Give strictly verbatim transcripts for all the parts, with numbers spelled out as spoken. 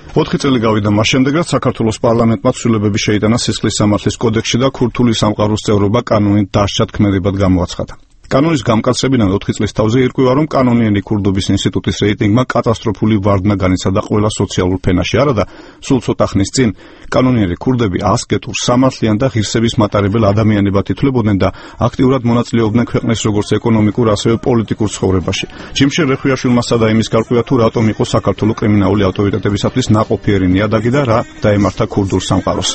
ოთხი წელი გავიდა მას შემდეგ, რაც საქართველოს პარლამენტმა ცვლილებები შეიტანა სისხლის სამართლის კოდექსში და ქურთული სამყაროს წევრობა კანონით დასჯად ქმედებად გამოაცხადა. კანონის გამკაცრებიდან ოთხი წლის თავზე ირკვევა, რომ კანონიერი ქურდობის ინსტიტუტის რეიტინგმა კატასტროფული ვარდნა განიცადა ყველა სოციალურ ფენაში, არადა სულ ცოტა ხნის წინ კანონიერი ქურდები ასკეტურ, სამართლიან და ღირსების მატარებელ ადამიანებად ითვლებოდნენ და აქტიურად მონაწილეობდნენ ქვეყნის როგორც ეკონომიკურ, ასევე პოლიტიკურ ცხოვრებაში. ჯიმშე რეხვიაშვილმა სადაიმის გარკვევა, თუ რატომ იყო საქართველოს კრიმინალური ავტორიტეტებისათვის ნაყოფიერი ნიადაგი და რა დაემართა ქურდულ სამყაროს.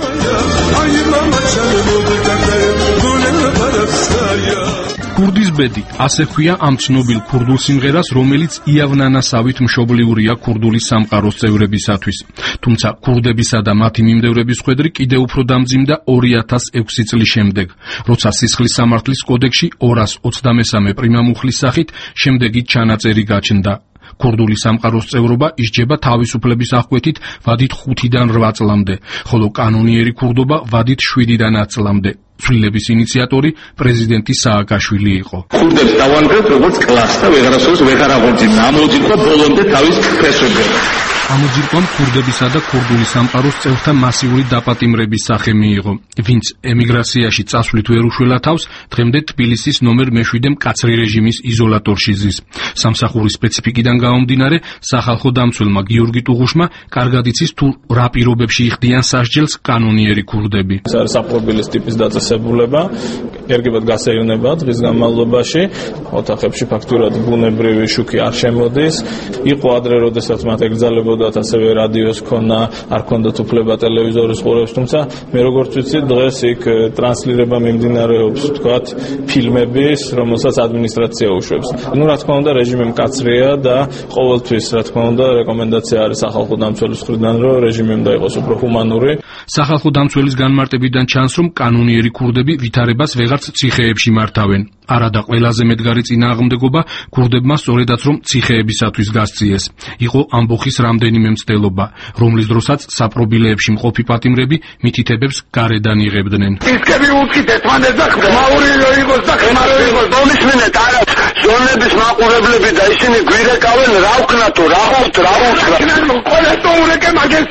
ქურდის ბედი, ასე ჰქვია ამ ცნობილ ქურდულ სიმღერას, რომელიც იავნანასავით მშობლიურია ქურდული სამყაროს წევრებისათვის. თუმცა ქურდებისა და მათი მიმდევრების ხვედრი კიდევ უფრო დამძიმდა ორი ათას ექვსი წლის შემდეგ, როცა სისხლის სამართლის კოდექსში ორას ოცდამესამე პრიმამუხლის სახით შემდეგი ჩანაწერი გაჩნდა. ქურდული სამყაროს წევრობა ისჯება თავისუფლების აღკვეთით ვადით ხუთიდან რვა წლამდე, ხოლო კანონიერი ქურდობა ვადით შვიდიდან ათ წლამდე. ცვლილების ინიციატორი პრეზიდენტი სააკაშვილი იყო. ქურდებს დავანგრევთ როგორც კლასს და ვეღარასოდეს ვეღარ აღორძინა. ამოძირკვა ბოლომდე თავის ფესვებზე. ამოძირკვამ ქურდებისა და ქურდული სამყაროს წევრთა მასიური დაპატიმრების სახე მიიღო. ვინც ემიგრაციაში წასვლით ვერ უშველა თავს, დღემდე თბილისის ნომერ მეშვიდე მკაცრი რეჟიმის იზოლატორში ზის. სამსახურის სპეციფიკიდან გამომდინარე, სახალხო დამცველმა გიორგი ტუღუშმა კარგად იცის, თუ რა პირობებში იხდიან სასჯელს კანონიერი ქურდები. ეს არის საპრობილეს ტიპის დაწესებულება, ერგებად გასეირნება დღის განმავლობაში, ოთახებში ფაქტურად ბუნებრივი შუქი არ შემოდის. იყო ადრე, როდესაც მათ ეკრძალებოდა ასევე რადიოს ქონა, არ ქონდათ უფლება ტელევიზორის ყურებს, თუმცა მე როგორც ვიცი, დღეს იქ ტრანსლირება მიმდინარეობს, თქვათ, ფილმების, რომელსაც ადმინისტრაცია უშვებს. ნუ რა თქმა უნდა, რეჟიმი მკაცრია და ყოველთვის, რა თქმა უნდა, რეკომენდაცია არის სახალხო დამცველის მხრიდან, რომ რეჟიმი უნდა იყოს უფრო ჰუმანური. სახალხო დამცველის განმარტებიდან ჩანს, რომ კანონიერი ქურდები ვითარებას ვეღარც ციხეებში მართავენ. არადა ყველაზე მედგარი წინააღმდეგობა ქურდებმა სწორედაც რომ ციხეებისათვის გასწიეს. იყო ამბოხის რამდენიმე მცდელობა, რომლის დროსაც საპრობილეებში მყოფი პატიმრები მითითებებს გარედან იღებდნენ. ისკები უწით ერთმანეთს და ხმაური იყოს და ხმაური იყოს. მომისმენთ არა ზონების მაყურებლები და ისინი გვირეკავენ რა ვქნა თუ რა ხოვთ რა ვქნა. ყველა თუ ურეკე მაგეს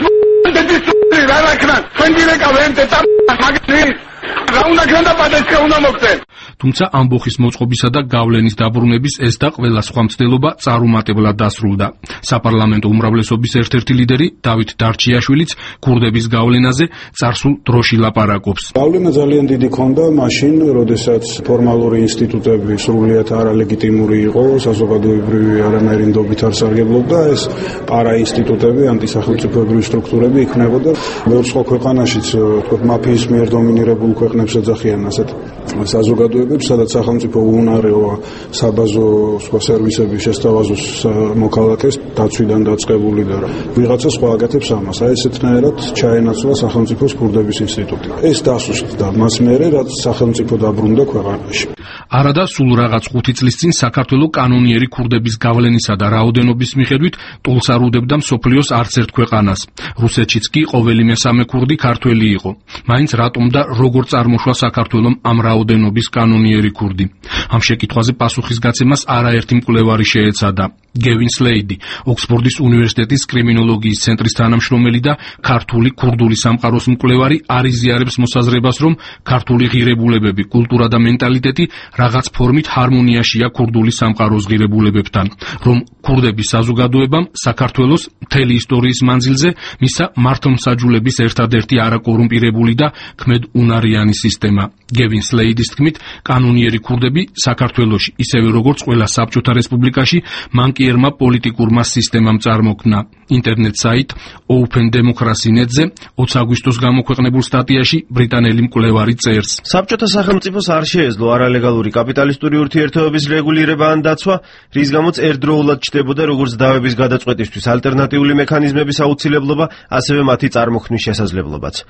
რა რაკნა. ჩვენ გვირეკავენ და მაგის რა უნდა გქონდა პატეცკა უნდა მოგწენ. თუმცა ამბოხის მოწყობისა და გავლენის დაბრუნების ეს და ყველა სხვა მცდელობა წარუმატებლად დასრულდა. საპარლამენტო უმრავლესობის ერთ-ერთი ლიდერი დავით დარჩიაშვილიც ქურდების გავლენაზე წარსულ დროში ლაპარაკობს. გავლენა ძალიან დიდი ქონდა მაშინ, როდესაც ფორმალური ინსტიტუტები სრულიად არალეგიტიმური იყო, საზოგადოებრივი არანაირი ნდობით არ სარგებლობდა, ეს პარაინსტიტუტები, ანტისახელმწიფოებრივი სტრუქტურები იქნებოდა. ბევრ სხვა ქვეყანაშიც, თქო, მაფიის მიერ დომინირებულ ქვეყნებს ეძახიან ასეთ საზოგადოებებს, სადაც სახელმწიფო უნარეოა საბაზო სხვა სერვისები შესთავაზოს მოქალაქეს დაცვიდან დაწყებული და ვიღაცა სხვა აკეთებს ამას. აი ესეთნაირად ჩაენაცვლა სახელმწიფოს ქურდების ინსტიტუტი. ეს დასუსტდა მას მერე, რაც სახელმწიფო დაბრუნდა ქვეყანაში. არადა სულ რაღაც ხუთი წლის წინ საქართველოს კანონიერი ქურდების გავლენისა და რაოდენობის მიხედვით ტოლს არ უდევდა მსოფლიოს არც ერთ ქვეყანას. რუსეთშიც კი ყოველი მესამე ქურდი ქართველი იყო. მაინც რატომ და როგორ წარმოშვა საქართველოს ამ რაოდენობის კანონიერი ქურდი? ამ შეკითხვაზე პასუხის გაცემას არაერთი მკვლევარი შეეცადა. გევინ სლეიდი, ოქსფორდის უნივერსიტეტის კრიმინოლოგიის ცენტრის თანამშრომელი და ქართული ქურდული სამყაროს მკვლევარი არ იზიარებს მოსაზრებას, რომ ქართული ღირებულებები, კულტურა და მენტალიტეტი რაღაც ფორმით ჰარმონიაშია ქურდული სამყაროს ღირებულებებთან, რომ ქურდების საზოგადოებამ საქართველოს მთელი ისტორიის მანძილზე მისცა მართლმსაჯულების ერთადერთი არაკორუმპირებული და ქმედ უნარიანი სისტემა. გევინ სლეიდის თქმით, კანონიერი ქურდები საქართველოში, ისევე როგორც ყველა საბჭოთა რესპუბლიკაში, მანკიერმა პოლიტიკურმა სისტემამ წარმოქმნა. ინტერნეტ საიტ Open Democracy dot net-ზე ოცი აგვისტოს გამოქვეყნებულ სტატიაში ბრიტანელი მკვლევარი წერს. საბჭოთა სახელმწიფოს არ შეეძლო არალეგალური კაპიტალისტური ურთიერთობების რეგულირება ან დაცვა, რის გამოც ერთდროულად ჩნდებოდა როგორც დავების გადაწყვეტისთვის ალტერნატიული მექანიზმების აუცილებლობა, ასევე მათი წარმოქმნის შესაძლებლობაც.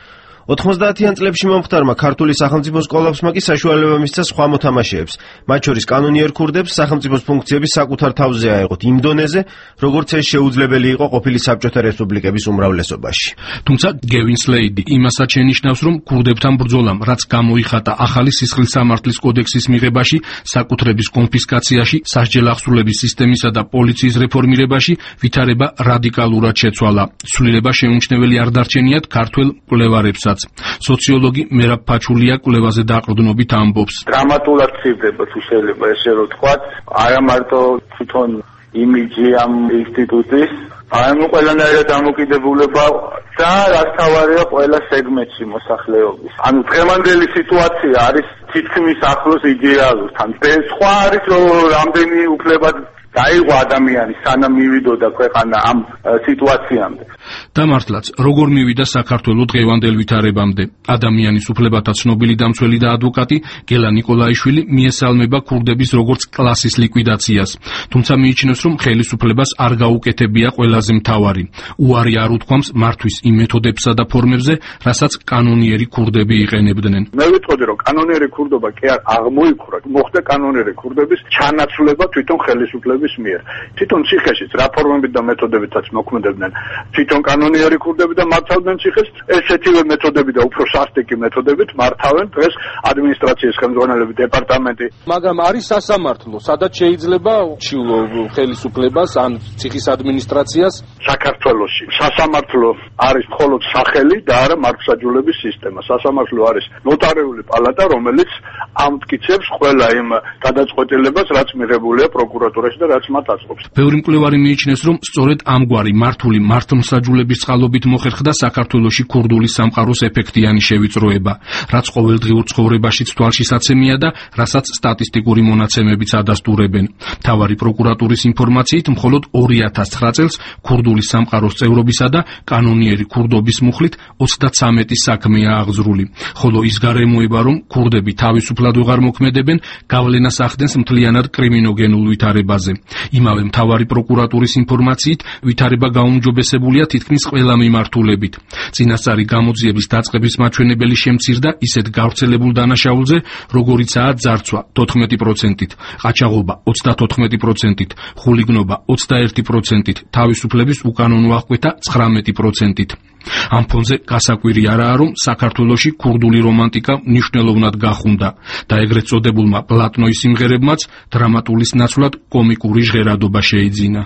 ოთხმოცდაათიან წლებში მომხდარმა ქართული სახელმწიფოს კოლაფსმა კი საშუალება მისცა სხვა მოთამაშეებს, მათ შორის კანონიერ ქურდებს სახელმწიფოს ფუნქციები საკუთარ თავზე აეღოთ იმ დონეზე, როგორც ეს შეუძლებელი იყო ყოფილი საბჭოთა რესპუბლიკების უმრავლესობაში. თუმცა გევინ სლეიდი იმასაც შენიშნავს, რომ ქურდებთან ბრძოლამ, რაც გამოიხატა ახალი სისხლის სამართლის კოდექსის მიღებაში, საკუთრების კონფისკაციაში, სასჯელ აღსრულების სისტემისა და პოლიციის რეფორმირებაში ვითარება რადიკალურად შეცვალა. ცვლილება შეუმჩნეველი არ დარჩენიათ ქართველ მკვლევარებსაც. სოციოლოგი მერაბ ფაჩულია კვლევაზე დაყრდნობით ამბობს. დრამატულად ცირდება თუ შეიძლება ესე რომ ვთქვათ, არა მარტო თვითონ იმიჯი ამ ინსტიტუტის, არამედ ყველანაირად დამოკიდებულება და რაც თავარია ყველა სეგმენტში მოსახლეობის. ანუ დღევანდელი სიტუაცია არის თითქმის ახლოს იდეალურთან. სხვა არის რომ რამდენი უფლება დაიღო ადამიანი სანამ მივიდოდა ქვეყანა ამ სიტუაციამდე. და მართლაც, როგორ მივიდა საქართველო დღევანდელ ვითარებამდე. ადამიანის უფლებათა ცნობილი დამცველი და ადვოკატი გელა ნიკოლაიშვილი მიესალმება ქურდების როგორც კლასის ლიკვიდაციას. თუმცა მიიჩნევს, რომ ხელისუფლებას არ გაუკეთებია ყველაზე მთავარი. უარი არ უთქვამს მართვის იმ მეთოდებსა და ფორმებზე, რასაც კანონიერი ქურდები იყენებდნენ. მე ვიტყოდი, რომ კანონიერი ქურდობა კი არ აღმოიქურა, მოხდა კანონიერი ქურდების ჩანაცვლება თვითონ ხელისუფლების მიერ. თვითონ ციხეშიც რა ფორმებით და მეთოდებითაც მოქმედებდნენ თვითონ კანონიერი ქურდები და მართავდნენ ციხეს, ესეთივე მეთოდები და უფრო სასტიკი მეთოდებით მართავენ დღეს ადმინისტრაციის ხელმძღვანელები, დეპარტამენტი. მაგრამ არის სასამართლო, სადაც შეიძლება უჩივლო ხელისუფლებას ან ციხის ადმინისტრაციას. საქართველოში სასამართლო არის მხოლოდ სახელი და არა მართლმსაჯულების სისტემა. სასამართლო არის ნოტარიული პალატა, რომელიც ამტკიცებს ყველა იმ გადაწყვეტილებას, რაც მიღებულია პროკურატურაში და რაც მათ აწყობს. ბევრი მკვლევარი მიიჩნევს, რომ სწორედ ამგვარი მართული მართლმსაჯულების წყალობით მოხერხდა საქართველოში ქურდული სამყაროს ეფექტიანი შევიწროება, რაც ყოველდღიურ ცხოვრებაშიც თვალშისაცემია და რასაც სტატისტიკური მონაცემებიც ადასტურებენ. მთავარი პროკურატურის ინფორმაციით, მხოლოდ ორი ათას ცხრა წელს ქურდული სამყაროს წევრობისა და კანონიერი ქურდობის მუხლით ოცდაცამეტი საქმეა აღძრული, ხოლო ის გარემოება, რომ ქურდები თავისუფლად ვეღარ მოქმედებენ, გავლენას ახდენს მთლიანად კრიმინოგენულ ვითარებაზე. იმავე მთავარი პროკურატურის ინფორმაციით, ვითარება გაუმჯობესებულია თითქმის ყველა მიმართულებით. წინასწარი გამოძიების დაწყების მაჩვენებელი შემცირდა ისეთ გავრცელებულ დანაშაულზე, როგორიცაა ძარცვა თოთხმეტი პროცენტით, ყაჩაღობა ოცდათოთხმეტი პროცენტით, ხულიგნობა ოცდაერთი პროცენტით, თავისუფლების უკანონო აღკვეთა ცხრამეტი პროცენტით. ამ ფონზე გასაკვირი არაა, რომ საქართველოში ქურდული რომანტიკა მნიშვნელოვნად გახუნდა და ეგრეთ წოდებულმა პლატნოის სიმღერებმაც დრამატულის ნაცვლად კომიკური ჟღერადობა შეიძინა.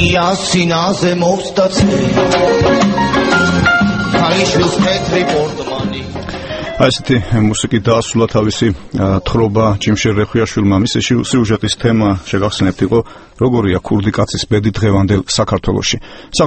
იასინაზე მოვსდაცე ქალიშვილს მეთრი პორტმანი. აი ესეთი მუსიკით დაასრულა თავისი თხრობა ჯიმშერ რეხვიაშვილმა. მისი სიუჟეტის თემა შეგახსენებთ იყო, როგორია ქურდი კაცის ბედი დღევანდელ საქართველოში.